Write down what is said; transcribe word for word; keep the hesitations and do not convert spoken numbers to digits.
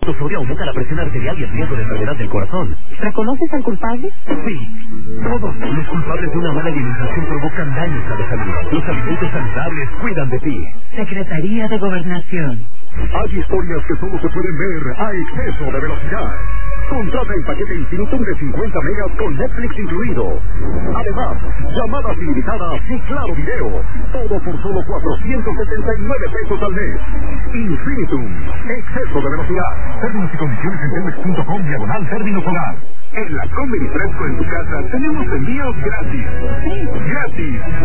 Sodio aumenta la presión arterial y el riesgo de enfermedad del corazón. ¿Reconoces al culpable? Sí. Todos los culpables de una mala alimentación provocan daños a la salud. Los alimentos saludables cuidan de ti. Secretaría de Gobernación. Hay historias que solo se pueden ver a exceso de velocidad. Contrata el paquete Infinitum de cincuenta megas con Netflix incluido. Además, llamadas ilimitadas y claro video. Todo por solo cuatrocientos setenta y nueve pesos al mes. Infinitum. Exceso de velocidad. Términos y condiciones en telmex punto com diagonal término solar. En la Comer y Fresco en tu casa tenemos envíos gratis. Sí, gratis.